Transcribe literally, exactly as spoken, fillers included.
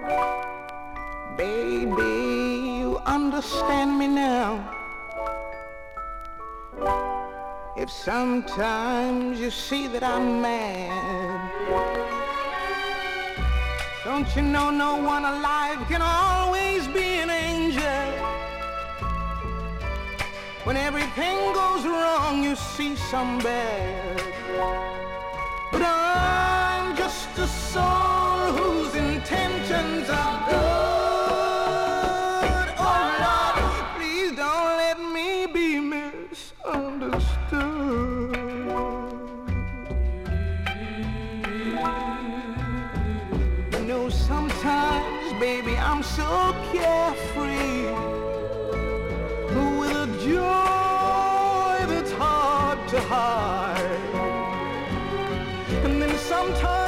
Baby, you understand me now. If sometimes you see that I'm mad, don't you know no one alive can always be an angel? When everything goes wrong, you see some bad. But I'm just a soul whose intentions are good. Oh Lord, please don't let me be misunderstood. You know, sometimes, baby, I'm so carefree, with a joy that's hard to hide. And then sometimes